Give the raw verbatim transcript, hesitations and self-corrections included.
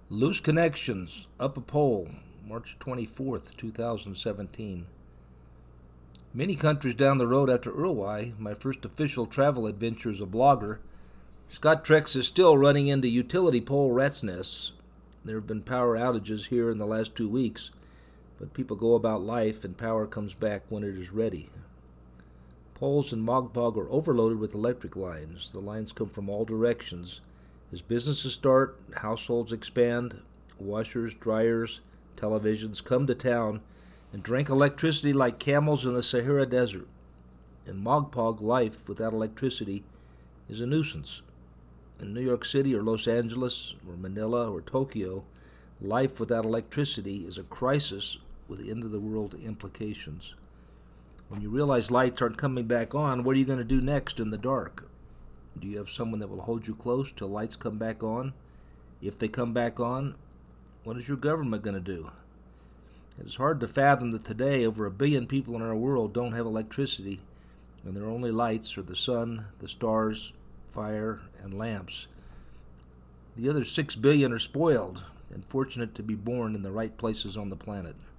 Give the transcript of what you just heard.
Loose Connections, up a pole, March twenty-fourth, two thousand seventeen. Many countries down the road after Uruguay, my first official travel adventure as a blogger, Scott-Trex is still running into utility pole rat's nests. There have been power outages here in the last two weeks, but people go about life and power comes back when it is ready. Poles in Mogpog are overloaded with electric lines. The lines come from all directions. As businesses start, households expand, washers, dryers, televisions come to town and drink electricity like camels in the Sahara Desert. In Mogpog, life without electricity is a nuisance. In New York City or Los Angeles or Manila or Tokyo, life without electricity is a crisis with end-of-the-world implications. When you realize lights aren't coming back on, what are you going to do next in the dark? Do you have someone that will hold you close till lights come back on? If they come back on, what is your government going to do? It is hard to fathom that today over a billion people in our world don't have electricity, and their only lights are the sun, the stars, fire, and lamps. The other six billion are spoiled and fortunate to be born in the right places on the planet.